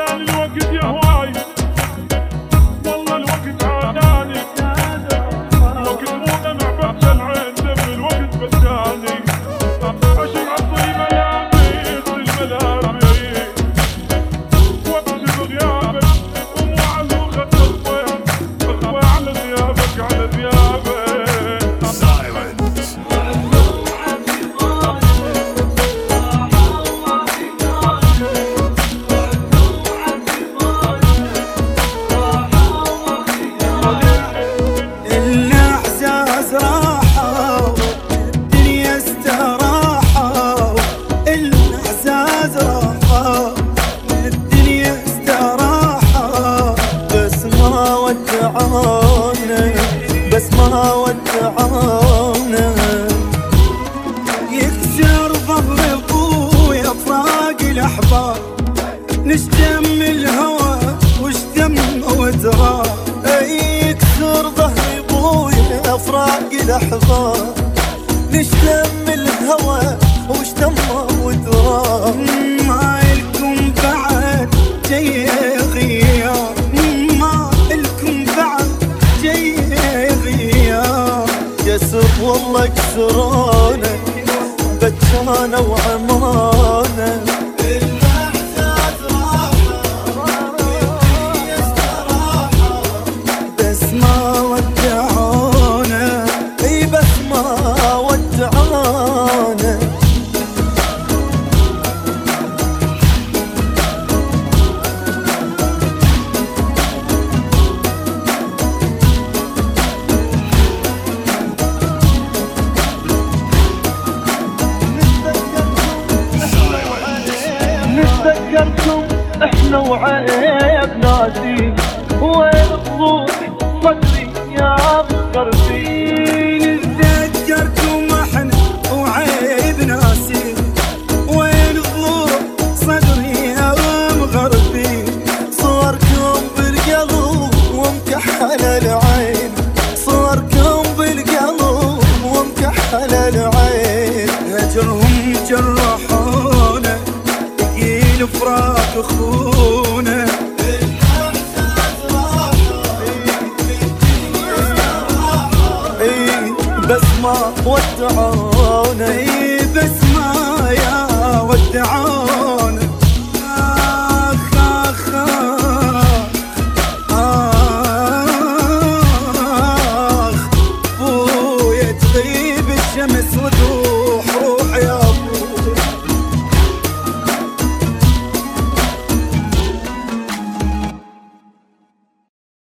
عاداني الوقت يا هواي، والله الوقت عاداني، الوقت مو دمع بكى العين دم الوقت بداني، عشان عصي ملامس الملامس وقت بغيابك وموعد وخد اخوة على غيابك على غيابك. بس ما ودعونا يكسر ظهر ابويا فراق الاحباب، نشتم الهوى واشتم ودرا. يكسر ظهر ابويا فراق الاحباب، نشتم الهوى واشتم ودرا. ما لكم بعد جاي غياب، ما لكم بعد جاي غياب. يسر والله كسرانه بجانه وعمانه، الاحساس راحه استراحه بس ما ودعونا. اي بس ما ودعونا. نتذكركم احنا وعيب ناسين، وين تروح صدري يا مغربين. نتذكركم احنا وعيب ناسين، وين تروح صدري يا مغربين. صوركم بالقلب ومكحل العين، صوركم بالقلب ومكحل العين. هجرهم جرحونا الفراق اخونا، الاحساس راحه بس ما ودعونا. بس ما يا ودعونا.